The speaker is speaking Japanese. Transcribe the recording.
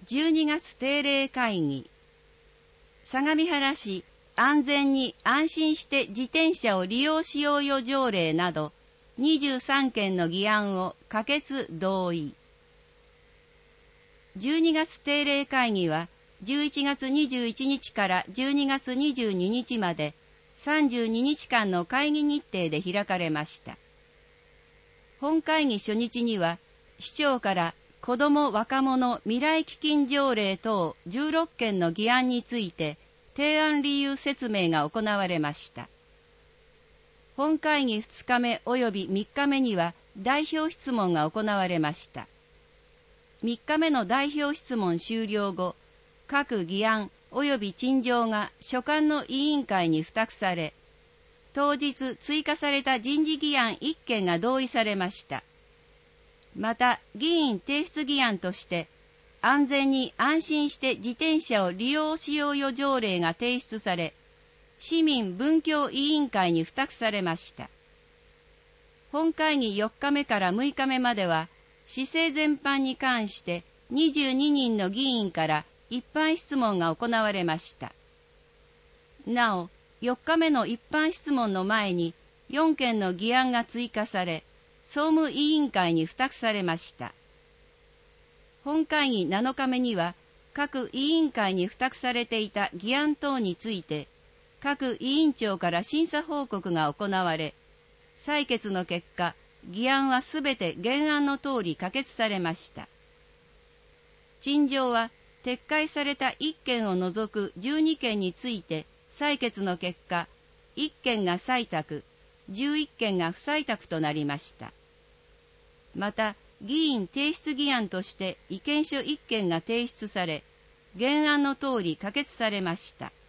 12月定例会議。相模原市安全に安心して自転車を利用しようよ条例など23件の議案を可決同意。12月定例会議は11月21日から12月22日まで32日間の会議日程で開かれました。本会議初日には市長から子ども若者未来基金条例等16件の議案について提案理由説明が行われました。本会議2日目及び3日目には代表質問が行われました。3日目の代表質問終了後、各議案及び陳情が所管の委員会に付託され、当日追加された人事議案1件が同意されました。また、議員提出議案として、安全に安心して自転車を利用しようよ条例が提出され、市民文教委員会に付託されました。本会議4日目から6日目までは、市政全般に関して22人の議員から一般質問が行われました。なお、4日目の一般質問の前に4件の議案が追加され、総務委員会に付託されました。本会議7日目には、各委員会に付託されていた議案等について、各委員長から審査報告が行われ、採決の結果、議案はすべて原案の通り可決されました。陳情は撤回された1件を除く12件について採決の結果、1件が採択、11件が不採択となりました。また、議員提出議案として意見書1件が提出され、原案の通り可決されました。